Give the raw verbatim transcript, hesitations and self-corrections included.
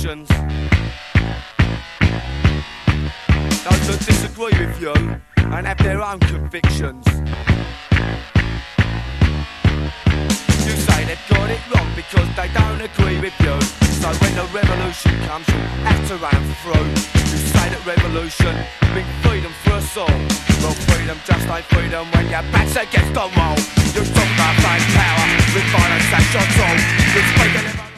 fictions. Those that disagree with you and have their own convictions. You say they've got it wrong because they don't agree with you. So when the revolution comes, you have to run them through. You say that revolution means freedom for us all. Well, freedom just ain't freedom when your back's against the wall. You talk about fake power with violence as your tool. You speak of